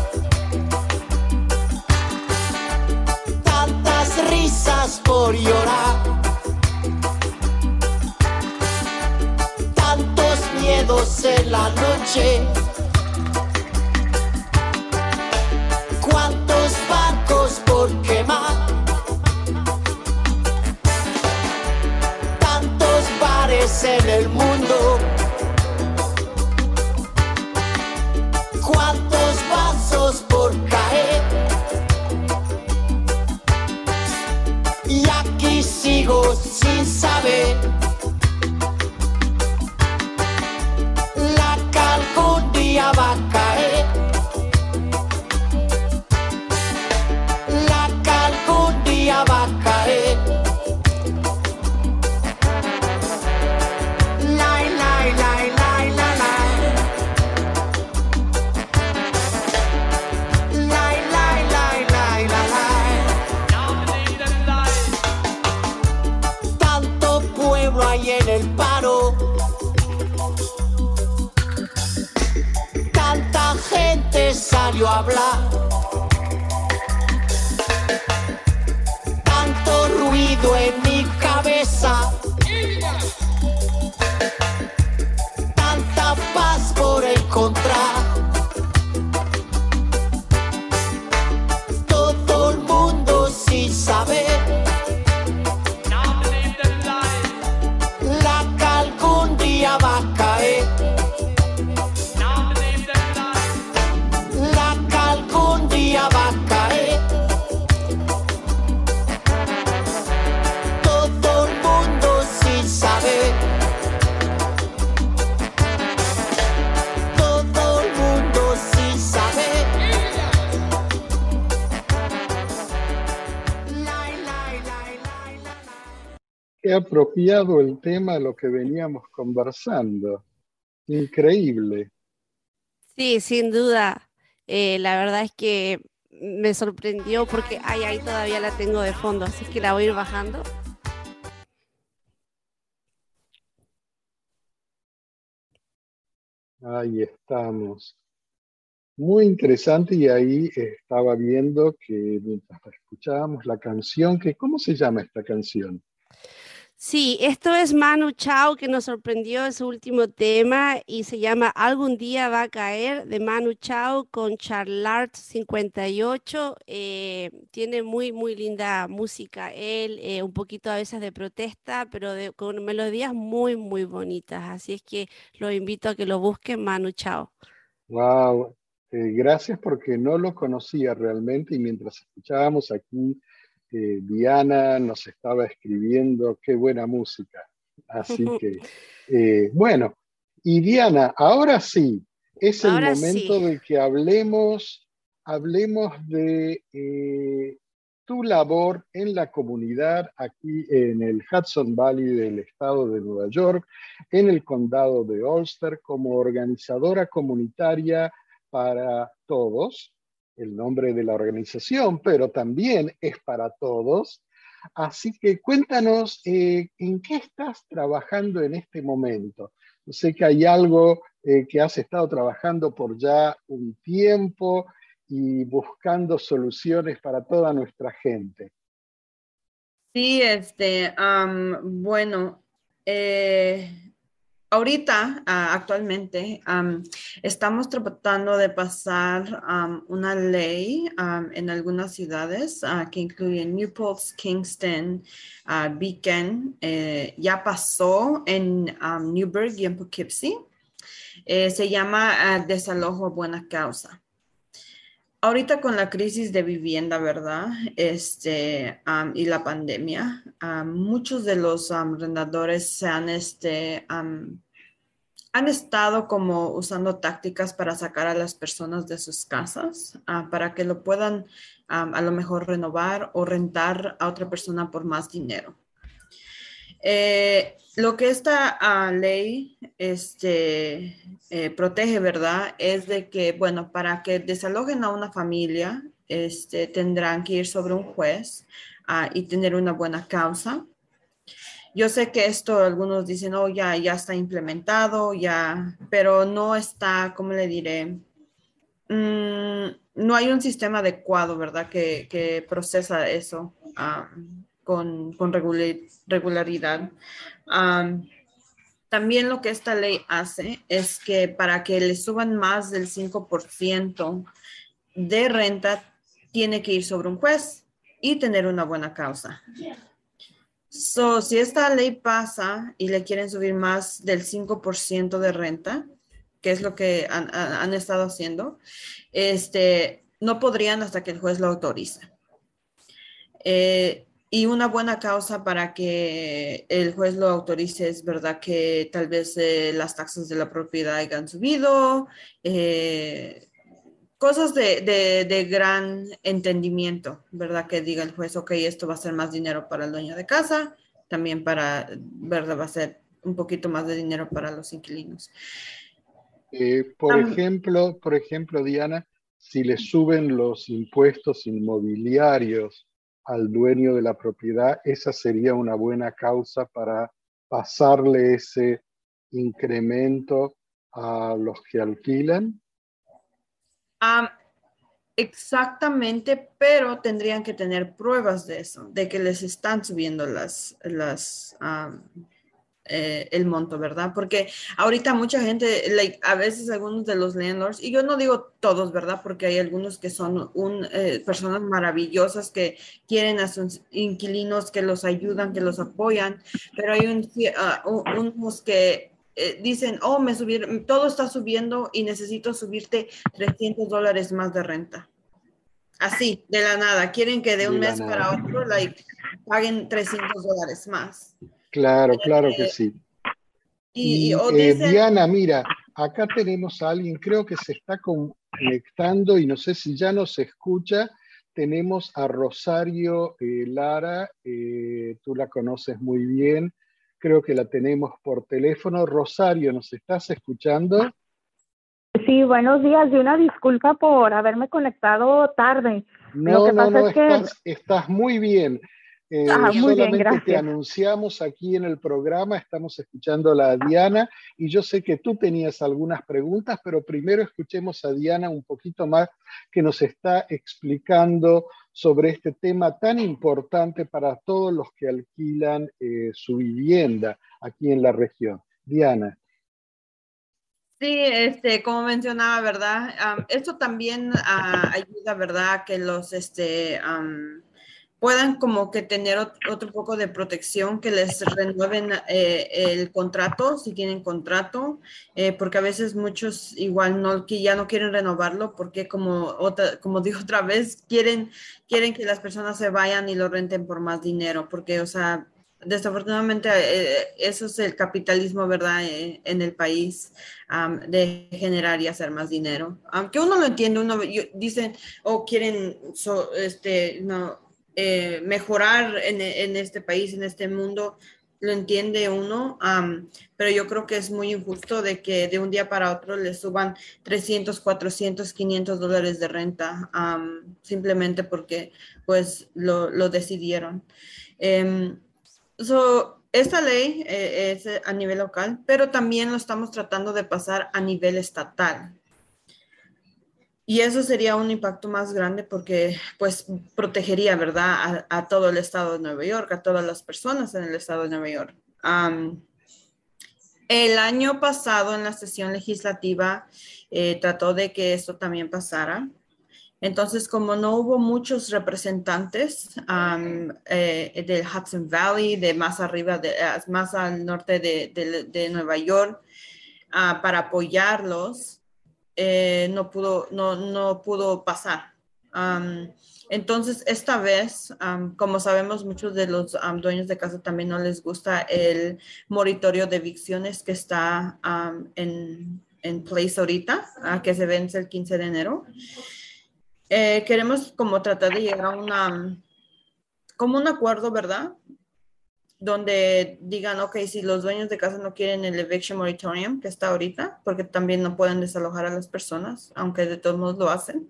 Tantas risas por llorar. Tantos miedos en la noche. Cuántos barcos por quemar. Tantos bares en el mundo. Cuántos vasos por caer. Y aquí sigo sin saber. La que algún día va a caer. La que algún día va a caer. Lai, lai, lai, lai, lai, lai. Lai, lai, lai, lai, lai, lai. Tanto pueblo hay en el paro. Tanta gente salió a hablar. Tanto ruido en mi cabeza. Tanta paz por encontrar. Todo el mundo sin saber. La que algún día va a caer. La que algún día va a caer. Todo el mundo sin saber. Todo el mundo sin saber. Lai, lai, lai, lai, lai. Qué apropiado el tema de lo que veníamos conversando. Increíble. Sí, sin duda. La verdad es que me sorprendió porque ahí todavía la tengo de fondo, así que la voy a ir bajando. Ahí estamos. Muy interesante, y ahí estaba viendo que mientras escuchábamos la canción, ¿cómo se llama esta canción? Sí, esto es Manu Chao, que nos sorprendió en su último tema y se llama Algún día va a caer, de Manu Chao con Charlart 58. Tiene muy, muy linda música. Él, un poquito a veces de protesta, pero con melodías muy, muy bonitas. Así es que los invito a que lo busquen, Manu Chao. Wow, gracias, porque no lo conocía realmente, y mientras escuchábamos aquí, Diana nos estaba escribiendo qué buena música. Así que, bueno, y Diana, ahora sí, es el Ahora momento sí. de que hablemos de tu labor en la comunidad aquí en el Hudson Valley del estado de Nueva York, en el condado de Ulster, como organizadora comunitaria para todos. El nombre de la organización, pero también es para todos. Así que cuéntanos, ¿en qué estás trabajando en este momento? Sé que hay algo que has estado trabajando por ya un tiempo y buscando soluciones para toda nuestra gente. Sí, bueno, ahorita, actualmente, estamos tratando de pasar una ley en algunas ciudades que incluyen Newport, Kingston, Beacon. Ya pasó en Newburgh y en Poughkeepsie. Se llama desalojo a buena causa. Ahorita con la crisis de vivienda, ¿verdad? Y la pandemia, muchos de los arrendadores han estado como usando tácticas para sacar a las personas de sus casas, para que lo puedan a lo mejor renovar o rentar a otra persona por más dinero. Lo que esta ley protege, ¿verdad? Es de que, bueno, para que desalojen a una familia, tendrán que ir sobre un juez y tener una buena causa. Yo sé que esto algunos dicen, oh, ya está implementado, ya, pero no está, ¿cómo le diré? No hay un sistema adecuado, ¿verdad? Que procesa eso con regularidad. También lo que esta ley hace es que para que le suban más del 5% de renta, tiene que ir sobre un juez y tener una buena causa. Si esta ley pasa y le quieren subir más del 5% de renta, que es lo que han estado haciendo, no podrían hasta que el juez lo autorice. Y una buena causa para que el juez lo autorice es verdad que tal vez las taxas de la propiedad hayan subido, cosas de gran entendimiento, ¿verdad? Que diga el juez, ok, esto va a ser más dinero para el dueño de casa, también ¿verdad? Va a ser un poquito más de dinero para los inquilinos. Por ejemplo, Diana, si le suben los impuestos inmobiliarios al dueño de la propiedad, esa sería una buena causa para pasarle ese incremento a los que alquilan. Exactamente, pero tendrían que tener pruebas de eso, de que les están subiendo el monto, ¿verdad? Porque ahorita mucha gente, a veces algunos de los landlords, y yo no digo todos, ¿verdad? Porque hay algunos que son personas maravillosas que quieren a sus inquilinos, que los ayudan, que los apoyan, pero hay unos que dicen, oh, todo está subiendo y necesito subirte $300 más de renta. Así, de la nada. Quieren que de un mes para otro paguen $300 más. Claro que sí. O dicen, Diana, mira, acá tenemos a alguien, creo que se está conectando y no sé si ya nos escucha. Tenemos a Rosario Lara, tú la conoces muy bien, creo que la tenemos por teléfono. Rosario, ¿nos estás escuchando? Sí, buenos días y una disculpa por haberme conectado tarde. No, estás muy bien. Muy solamente bien, gracias. te anunciamos aquí en el programa, estamos escuchando a Diana y yo sé que tú tenías algunas preguntas, pero primero escuchemos a Diana un poquito más que nos está explicando sobre este tema tan importante para todos los que alquilan su vivienda aquí en la región. Diana. Sí, como mencionaba, ¿verdad? Esto también ayuda, ¿verdad? Que los, puedan como que tener otro poco de protección, que les renueven el contrato, si tienen contrato, porque a veces muchos igual que ya no quieren renovarlo, porque como digo otra vez, quieren que las personas se vayan y lo renten por más dinero, porque, o sea, desafortunadamente eso es el capitalismo, ¿verdad? En el país, de generar y hacer más dinero. Aunque uno lo entiende, dicen, quieren, mejorar en este país, en este mundo, lo entiende uno, pero yo creo que es muy injusto de que de un día para otro le suban $300, $400, $500 de renta, simplemente porque pues lo decidieron. esta ley es a nivel local, pero también lo estamos tratando de pasar a nivel estatal. Y eso sería un impacto más grande porque pues protegería, ¿verdad? A todo el estado de Nueva York, a todas las personas en el estado de Nueva York. El año pasado en la sesión legislativa trató de que esto también pasara. Entonces, como no hubo muchos representantes del Hudson Valley, de más arriba, más al norte de Nueva York, para apoyarlos, no pudo pasar. Entonces, esta vez, como sabemos, muchos de los dueños de casa también no les gusta el moratorio de evicciones que está en place ahorita, que se vence el 15 de enero. Queremos como tratar de llegar a como un acuerdo, ¿verdad? Donde digan, ok, si los dueños de casa no quieren el eviction moratorium que está ahorita, porque también no pueden desalojar a las personas, aunque de todos modos lo hacen,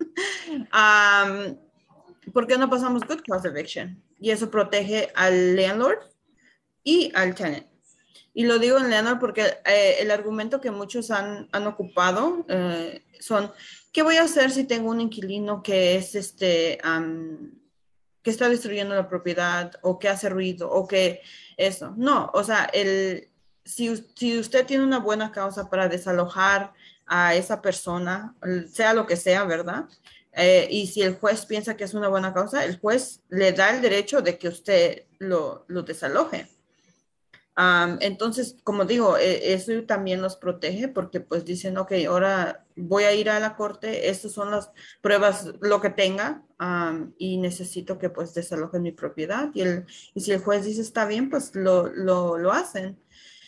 ¿por qué no pasamos good cause eviction? Y eso protege al landlord y al tenant. Y lo digo en landlord porque el argumento que muchos han ocupado son, ¿qué voy a hacer si tengo un inquilino que es que está destruyendo la propiedad o que hace ruido o que eso? No, o sea, si usted tiene una buena causa para desalojar a esa persona, sea lo que sea, ¿verdad? Y si el juez piensa que es una buena causa, el juez le da el derecho de que usted lo desaloje. Entonces, como digo, eso también los protege porque pues dicen, ok, ahora voy a ir a la corte, estas son las pruebas, lo que tenga, y necesito que pues desalojen mi propiedad. Y si el juez dice está bien, pues lo hacen.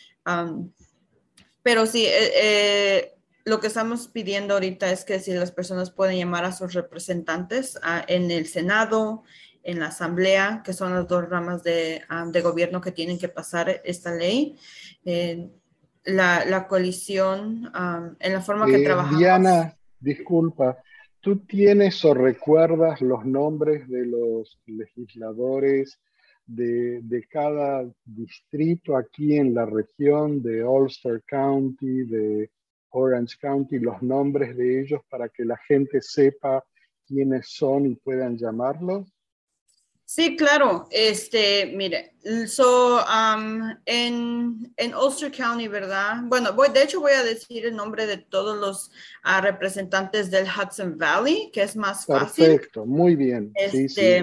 Pero sí, lo que estamos pidiendo ahorita es que si las personas pueden llamar a sus representantes en el Senado, en la Asamblea, que son las dos ramas de gobierno que tienen que pasar esta ley. La coalición, en la forma que trabajamos. Diana, disculpa, ¿tú tienes o recuerdas los nombres de los legisladores de cada distrito aquí en la región de Ulster County, de Orange County, los nombres de ellos para que la gente sepa quiénes son y puedan llamarlos? Sí, claro. Mire, en Ulster County, ¿verdad? Bueno, de hecho voy a decir el nombre de todos los representantes del Hudson Valley, que es más fácil. Perfecto, muy bien. Sí.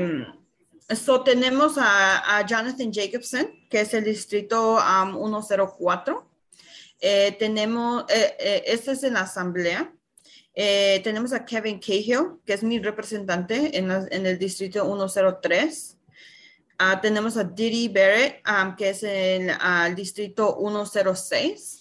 Tenemos a Jonathan Jacobson, que es el distrito 104. Tenemos, este es en la asamblea. Tenemos a Kevin Cahill, que es mi representante en el distrito 103. Tenemos a Didi Barrett, que es en el distrito 106.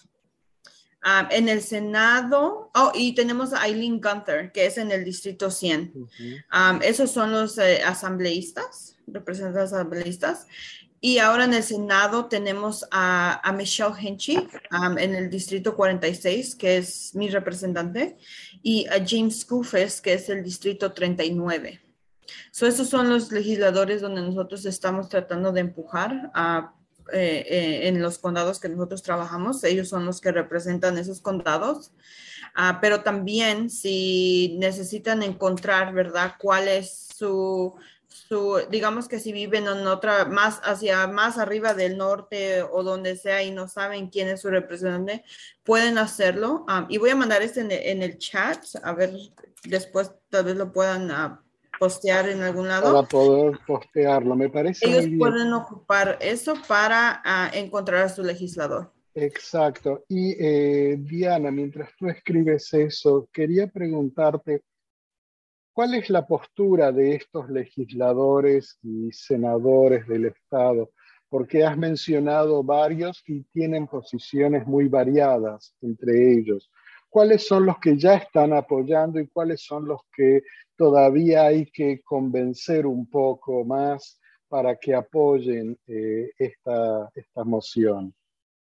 En el Senado, y tenemos a Eileen Gunther, que es en el distrito 100. Esos son los asambleístas, representantes asambleístas. Y ahora en el Senado tenemos a Michelle Henchy en el distrito 46, que es mi representante, y a James Skoufis, que es el distrito 39. Esos son los legisladores donde nosotros estamos tratando de empujar en los condados que nosotros trabajamos. Ellos son los que representan esos condados. Pero también si necesitan encontrar, ¿verdad?, cuál es digamos que si viven en otra, más arriba del norte o donde sea y no saben quién es su representante, pueden hacerlo. Y voy a mandar en el chat, a ver, después tal vez lo puedan postear en algún lado. Para poder postearlo, me parece Ellos muy bien. pueden ocupar eso para encontrar a su legislador. Exacto. Y Diana, mientras tú escribes eso, quería preguntarte, ¿cuál es la postura de estos legisladores y senadores del Estado? Porque has mencionado varios y tienen posiciones muy variadas entre ellos. ¿Cuáles son los que ya están apoyando y cuáles son los que todavía hay que convencer un poco más para que apoyen esta moción?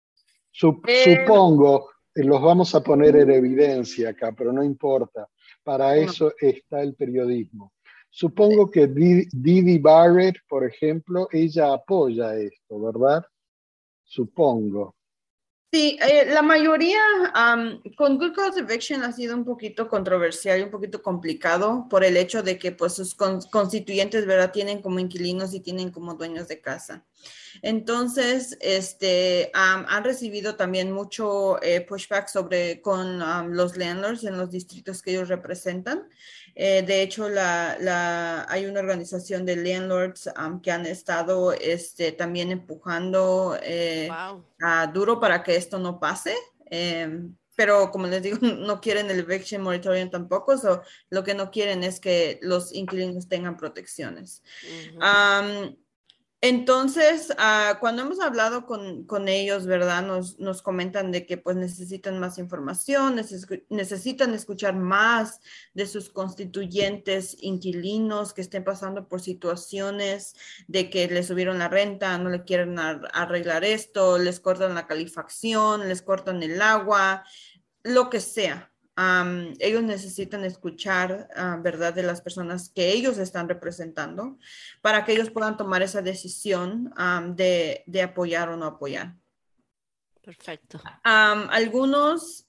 Supongo, los vamos a poner en evidencia acá, pero no importa. Para eso está el periodismo. Supongo que Didi Barrett, por ejemplo, ella apoya esto, ¿verdad? supongo. Sí, la mayoría con Good Cause Eviction ha sido un poquito controversial y un poquito complicado por el hecho de que pues sus constituyentes, ¿verdad? Tienen como inquilinos y tienen como dueños de casa. Entonces, han recibido también mucho pushback con los landlords en los distritos que ellos representan. De hecho, hay una organización de landlords que han estado también empujando Wow. duro para que esto no pase. Pero como les digo, no quieren el eviction moratorium tampoco, lo que no quieren es que los inquilinos tengan protecciones. Ujú. Entonces, cuando hemos hablado con ellos, ¿verdad? Nos comentan de que pues necesitan más información, necesitan escuchar más de sus constituyentes inquilinos que estén pasando por situaciones de que les subieron la renta, no le quieren arreglar esto, les cortan la calefacción, les cortan el agua, lo que sea. Ellos necesitan escuchar, ¿verdad?, de las personas que ellos están representando para que ellos puedan tomar esa decisión de apoyar o no apoyar. Perfecto. Algunos,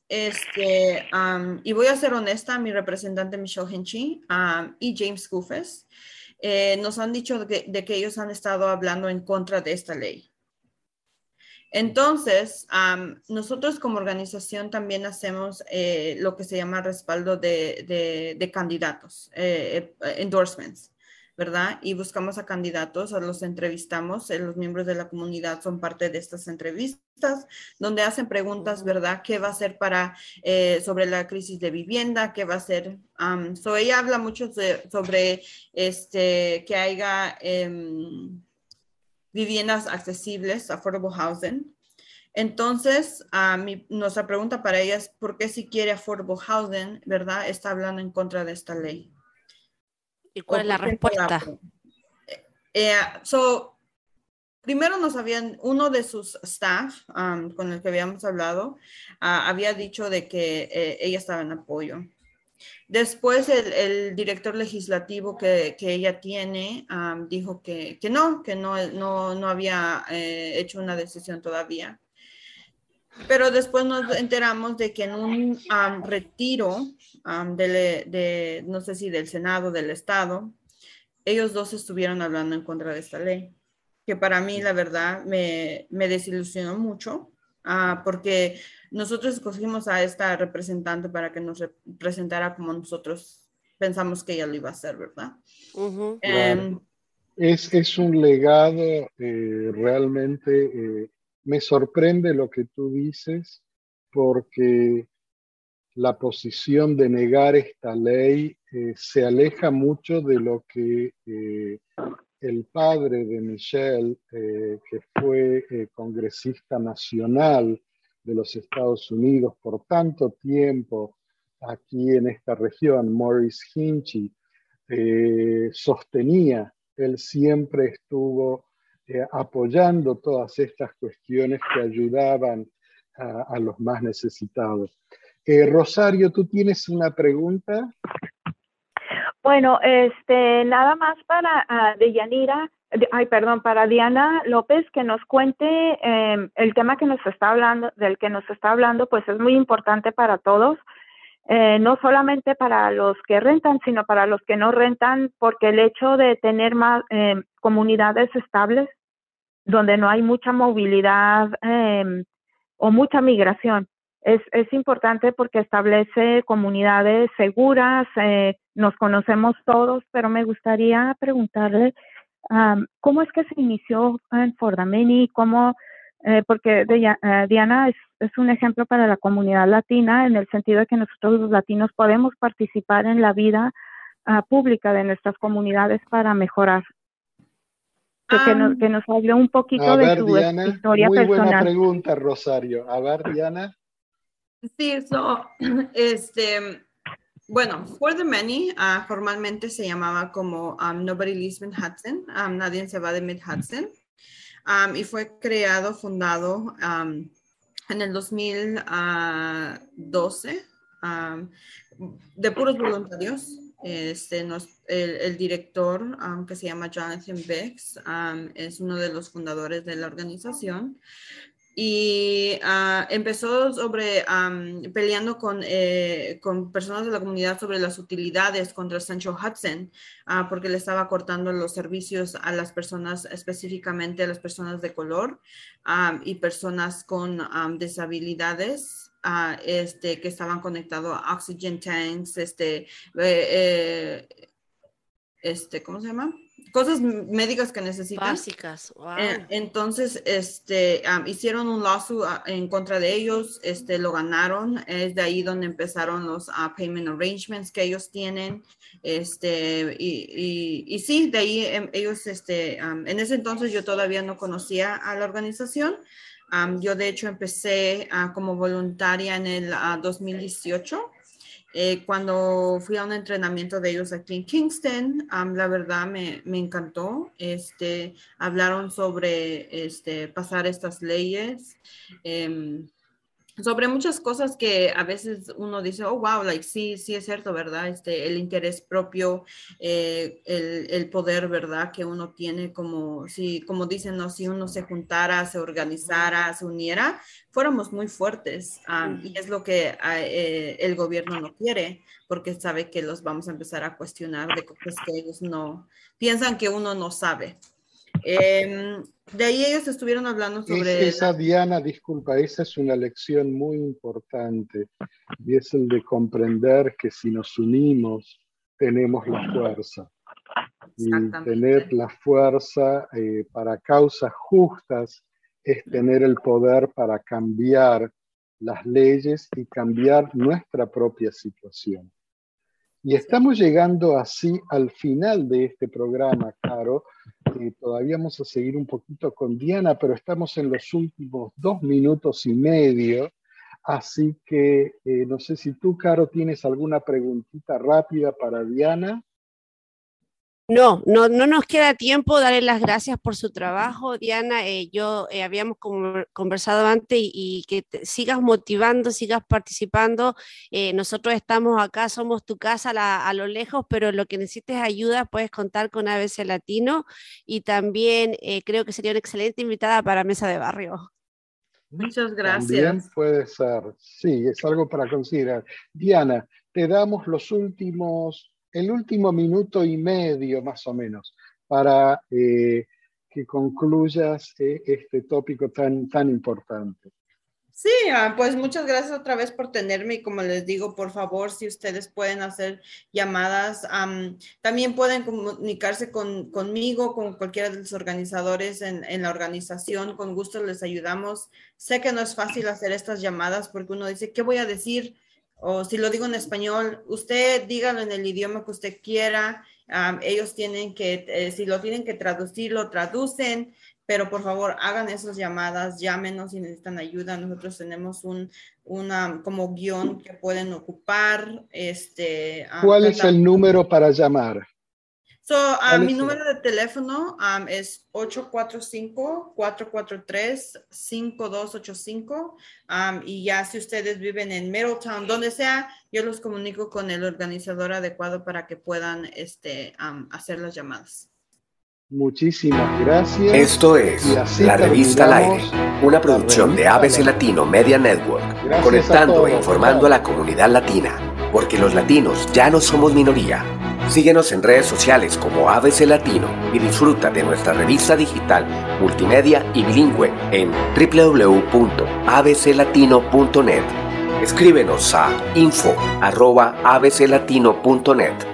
y voy a ser honesta, mi representante Michelle Hinchy y James Goofes nos han dicho de que ellos han estado hablando en contra de esta ley. Entonces, nosotros como organización también hacemos lo que se llama respaldo de candidatos, endorsements, ¿verdad? Y buscamos a candidatos, los entrevistamos, los miembros de la comunidad son parte de estas entrevistas, donde hacen preguntas, ¿verdad? ¿Qué va a hacer sobre la crisis de vivienda? ¿Qué va a hacer? Ella habla mucho sobre que haya viviendas accesibles, affordable housing. Entonces, nuestra pregunta para ella es, ¿por qué si quiere affordable housing, verdad, está hablando en contra de esta ley? ¿Y cuál es la respuesta? Primero uno de sus staff con el que habíamos hablado, había dicho de que ella estaba en apoyo. Después el director legislativo que ella tiene dijo que no había hecho una decisión todavía. Pero después nos enteramos de que en un retiro no sé si del Senado, del Estado, ellos dos estuvieron hablando en contra de esta ley, que para mí la verdad me desilusionó mucho, porque nosotros escogimos a esta representante para que nos representara como nosotros pensamos que ella lo iba a hacer, ¿verdad? Ujú. Claro. Es un legado realmente, me sorprende lo que tú dices, porque la posición de negar esta ley se aleja mucho de lo que el padre de Michelle, que fue congresista nacional de los Estados Unidos por tanto tiempo aquí en esta región, Maurice Hinchy, sostenía. Él siempre estuvo apoyando todas estas cuestiones que ayudaban a los más necesitados. Rosario, ¿tú tienes una pregunta? Bueno, nada más para para Diana López, que nos cuente el tema del que nos está hablando, pues es muy importante para todos, no solamente para los que rentan, sino para los que no rentan, porque el hecho de tener más comunidades estables, donde no hay mucha movilidad o mucha migración, es importante porque establece comunidades seguras, nos conocemos todos, pero me gustaría preguntarle ¿cómo es que se inició en For the Many? Porque Diana es un ejemplo para la comunidad latina, en el sentido de que nosotros los latinos podemos participar en la vida pública de nuestras comunidades para mejorar. Que nos hable un poquito de su Diana, historia muy personal. buena pregunta, Rosario. A ver, Diana. Sí, bueno, For the Many formalmente se llamaba como Nobody Leaves Mid-Hudson, nadie se va de Mid-Hudson, y fue fundado en el 2012 de puros voluntarios. El director, que se llama Jonathan Biggs, es uno de los fundadores de la organización. y empezó sobre peleando con personas de la comunidad sobre las utilidades contra Central Hudson, porque le estaba cortando los servicios a las personas, específicamente a las personas de color y personas con disabilidades. Que estaban conectados a oxygen tanks, ¿cómo se llama? Cosas médicas que necesitan. Básicas. Wow. Entonces, hicieron un lawsuit en contra de ellos, lo ganaron. Es de ahí donde empezaron los payment arrangements que ellos tienen. Y sí, de ahí ellos, en ese entonces yo todavía no conocía a la organización. Yo de hecho empecé como voluntaria en el 2018. Cuando fui a un entrenamiento de ellos aquí en Kingston, la verdad me encantó. Hablaron sobre pasar estas leyes, sobre muchas cosas que a veces uno dice, oh, wow, like, sí es cierto, ¿verdad? El interés propio, el poder, ¿verdad? Que uno tiene como dicen, ¿no? Si uno se juntara, se organizara, se uniera, fuéramos muy fuertes. Y es lo que el gobierno no quiere, porque sabe que los vamos a empezar a cuestionar de cosas que ellos no piensan que uno no sabe. De ahí ellos estuvieron hablando sobre... Diana, disculpa, esa es una lección muy importante, y es el de comprender que si nos unimos, tenemos la fuerza. Y tener la fuerza para causas justas es tener el poder para cambiar las leyes y cambiar nuestra propia situación. Y estamos llegando así al final de este programa, Caro. Todavía vamos a seguir un poquito con Diana, pero estamos en los últimos 2 minutos y medio. Así que no sé si tú, Caro, tienes alguna preguntita rápida para Diana. No nos queda tiempo. Darle las gracias por su trabajo, Diana. Habíamos conversado antes y que sigas motivando, sigas participando. Nosotros estamos acá, somos tu casa a lo lejos, pero lo que necesites ayuda puedes contar con ABC Latino, y también creo que sería una excelente invitada para Mesa de Barrio. Muchas gracias. También puede ser, sí, es algo para considerar. Diana, te damos el último minuto y medio más o menos para que concluyas este tópico tan importante. Sí, pues muchas gracias otra vez por tenerme, y como les digo, por favor, si ustedes pueden hacer llamadas, también pueden comunicarse conmigo, con cualquiera de los organizadores en la organización. Con gusto les ayudamos. Sé que no es fácil hacer estas llamadas porque uno dice, ¿qué voy a decir? O si lo digo en español, usted dígalo en el idioma que usted quiera. Ellos tienen que, si lo tienen que traducir, lo traducen, pero por favor hagan esas llamadas, llámenos si necesitan ayuda. Nosotros tenemos una como guión que pueden ocupar. ¿Cuál es el número para llamar? Mi número de teléfono es 845-443-5285, y ya si ustedes viven en Middletown, donde sea, yo los comunico con el organizador adecuado para que puedan hacer las llamadas. Muchísimas gracias. Esto es La Revista al Aire, una producción de ABC Latino Media Network, conectando e informando a la comunidad latina, porque los latinos ya no somos minoría. Síguenos en redes sociales como ABC Latino y disfruta de nuestra revista digital, multimedia y bilingüe en www.abclatino.net. Escríbenos a info@abclatino.net.